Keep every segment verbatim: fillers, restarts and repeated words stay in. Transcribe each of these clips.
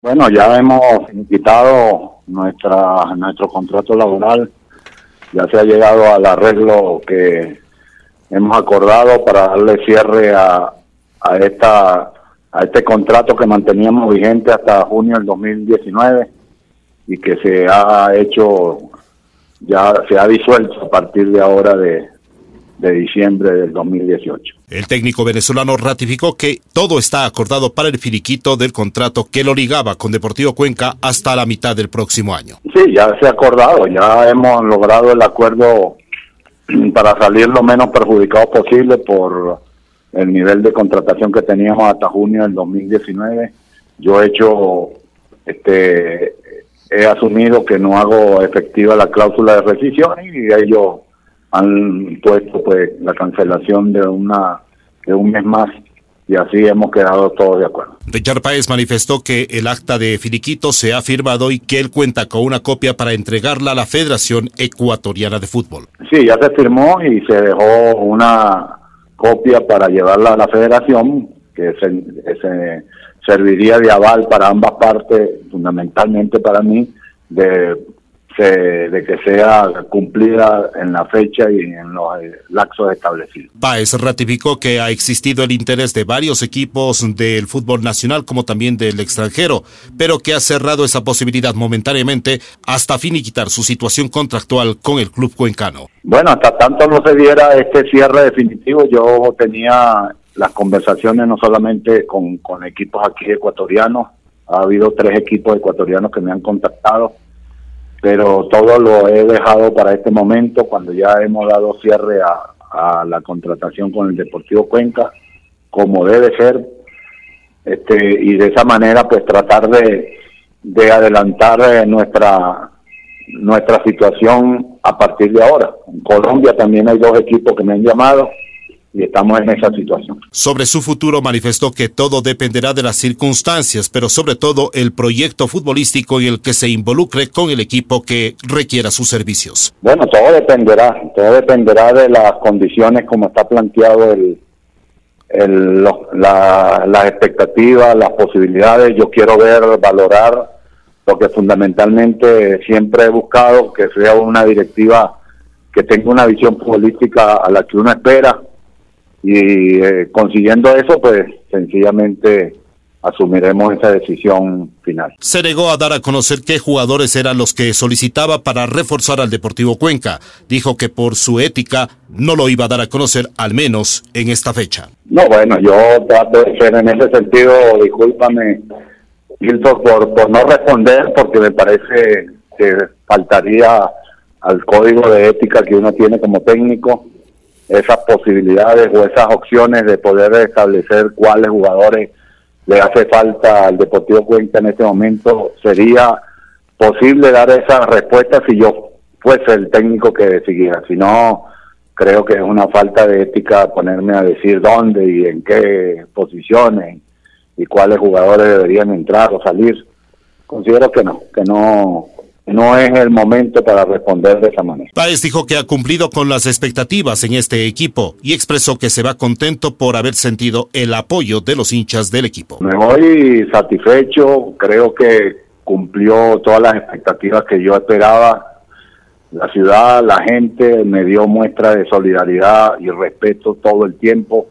Bueno, ya hemos quitado nuestra nuestro contrato laboral, ya se ha llegado al arreglo que hemos acordado para darle cierre a, a esta a este contrato que manteníamos vigente hasta junio del dos mil diecinueve y que se ha hecho, ya se ha disuelto a partir de ahora de, de diciembre del dos mil dieciocho. El técnico venezolano ratificó que todo está acordado para el finiquito del contrato que lo ligaba con Deportivo Cuenca hasta la mitad del próximo año. Sí, ya se ha acordado, ya hemos logrado el acuerdo para salir lo menos perjudicados posible por el nivel de contratación que teníamos hasta junio del dos mil diecinueve. Yo he hecho, este, he asumido que no hago efectiva la cláusula de rescisión y ellos han puesto pues la cancelación de una de un mes más y así hemos quedado todos de acuerdo. Richard Páez manifestó que el acta de finiquito se ha firmado y que él cuenta con una copia para entregarla a la Federación Ecuatoriana de Fútbol. Sí, ya se firmó y se dejó una copia para llevarla a la Federación, que se, se serviría de aval para ambas partes, fundamentalmente para mí, de Se, de que sea cumplida en la fecha y en los lapsos establecidos. Páez ratificó que ha existido el interés de varios equipos del fútbol nacional como también del extranjero, pero que ha cerrado esa posibilidad momentáneamente hasta finiquitar su situación contractual con el club cuencano. Bueno, hasta tanto no se diera este cierre definitivo, yo tenía las conversaciones no solamente con, con equipos aquí ecuatorianos, ha habido tres equipos ecuatorianos que me han contactado, pero todo lo he dejado para este momento, cuando ya hemos dado cierre a, a la contratación con el Deportivo Cuenca, como debe ser, este y de esa manera pues tratar de, de adelantar eh, nuestra nuestra situación a partir de ahora. En Colombia también hay dos equipos que me han llamado y estamos en esa situación. Sobre su futuro manifestó que todo dependerá de las circunstancias, pero sobre todo el proyecto futbolístico en el que se involucre con el equipo que requiera sus servicios. Bueno, todo dependerá, todo dependerá de las condiciones como está planteado el, el los, la, las expectativas, las posibilidades. Yo quiero ver, valorar, porque fundamentalmente siempre he buscado que sea una directiva que tenga una visión futbolística a la que uno espera. Y eh, consiguiendo eso, pues sencillamente asumiremos esa decisión final. Se negó a dar a conocer qué jugadores eran los que solicitaba para reforzar al Deportivo Cuenca. Dijo que por su ética no lo iba a dar a conocer, al menos en esta fecha. No, bueno, yo trato de ser en ese sentido, discúlpame, Gilson, por, por no responder, porque me parece que faltaría al código de ética que uno tiene como técnico esas posibilidades o esas opciones de poder establecer cuáles jugadores le hace falta al Deportivo Cuenca en este momento. Sería posible dar esa respuesta si yo fuese el técnico que decidiera. Si no, creo que es una falta de ética ponerme a decir dónde y en qué posiciones y cuáles jugadores deberían entrar o salir. Considero que no, que no... No es el momento para responder de esa manera. Páez dijo que ha cumplido con las expectativas en este equipo y expresó que se va contento por haber sentido el apoyo de los hinchas del equipo. Me voy satisfecho, creo que cumplió todas las expectativas que yo esperaba. La ciudad, la gente me dio muestra de solidaridad y respeto todo el tiempo.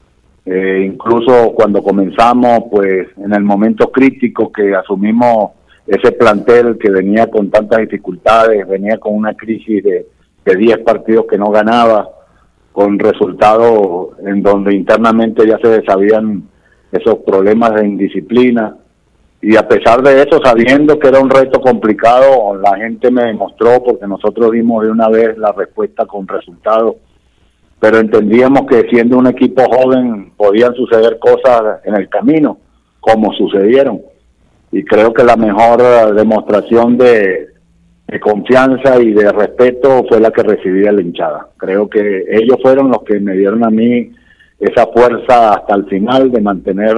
Eh, incluso cuando comenzamos, pues en el momento crítico que asumimos ese plantel que venía con tantas dificultades, venía con una crisis de, de diez partidos que no ganaba, con resultados en donde internamente ya se sabían esos problemas de indisciplina, y a pesar de eso, sabiendo que era un reto complicado, la gente me demostró, porque nosotros dimos de una vez la respuesta con resultados, pero entendíamos que siendo un equipo joven podían suceder cosas en el camino, como sucedieron. Y creo que la mejor demostración de, de confianza y de respeto fue la que recibí de la hinchada. Creo que ellos fueron los que me dieron a mí esa fuerza hasta el final de mantener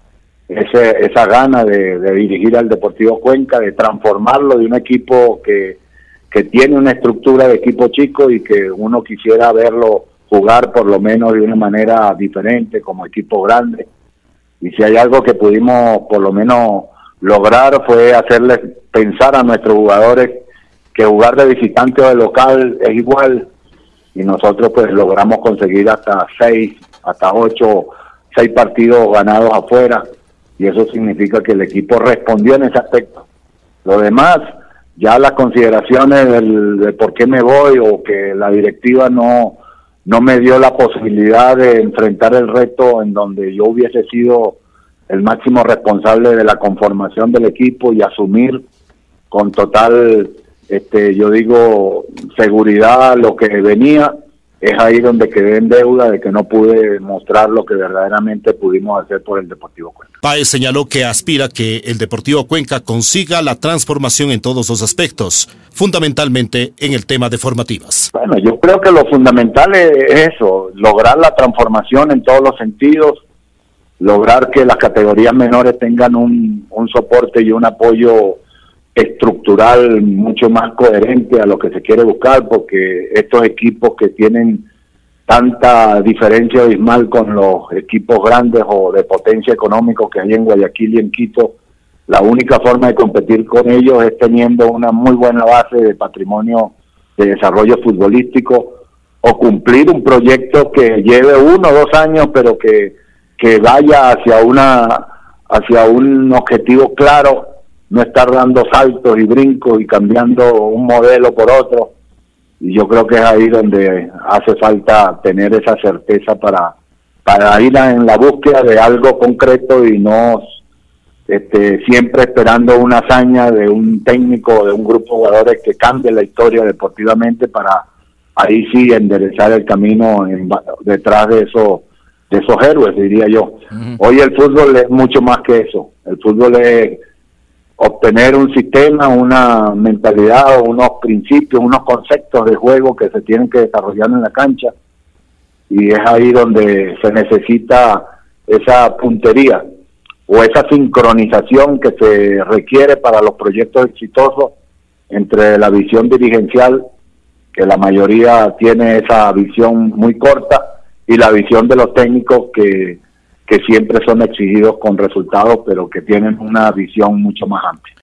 ese, esa gana de, de dirigir al Deportivo Cuenca, de transformarlo de un equipo que, que tiene una estructura de equipo chico y que uno quisiera verlo jugar por lo menos de una manera diferente como equipo grande. Y si hay algo que pudimos por lo menos lograr fue hacerles pensar a nuestros jugadores que jugar de visitante o de local es igual, y nosotros pues logramos conseguir hasta seis, hasta ocho, seis partidos ganados afuera, y eso significa que el equipo respondió en ese aspecto. Lo demás, ya las consideraciones del, de por qué me voy, o que la directiva no, no me dio la posibilidad de enfrentar el reto en donde yo hubiese sido el máximo responsable de la conformación del equipo y asumir con total, este, yo digo, seguridad lo que venía, es ahí donde quedé en deuda de que no pude mostrar lo que verdaderamente pudimos hacer por el Deportivo Cuenca. Páez señaló que aspira que el Deportivo Cuenca consiga la transformación en todos los aspectos, fundamentalmente en el tema de formativas. Bueno, yo creo que lo fundamental es eso, lograr la transformación en todos los sentidos, lograr que las categorías menores tengan un, un soporte y un apoyo estructural mucho más coherente a lo que se quiere buscar, porque estos equipos que tienen tanta diferencia abismal con los equipos grandes o de potencia económica que hay en Guayaquil y en Quito, la única forma de competir con ellos es teniendo una muy buena base de patrimonio de desarrollo futbolístico, o cumplir un proyecto que lleve uno o dos años, pero que, que vaya hacia una hacia un objetivo claro, no estar dando saltos y brincos y cambiando un modelo por otro. Y yo creo que es ahí donde hace falta tener esa certeza para, para ir a, en la búsqueda de algo concreto, y no este, siempre esperando una hazaña de un técnico o de un grupo de jugadores que cambie la historia deportivamente para ahí sí enderezar el camino en, detrás de, eso, de esos héroes, diría yo. Uh-huh. Hoy el fútbol es mucho más que eso. El fútbol es obtener un sistema, una mentalidad, unos principios, unos conceptos de juego que se tienen que desarrollar en la cancha, y es ahí donde se necesita esa puntería o esa sincronización que se requiere para los proyectos exitosos entre la visión dirigencial, que la mayoría tiene esa visión muy corta, y la visión de los técnicos que que siempre son exigidos con resultados, pero que tienen una visión mucho más amplia.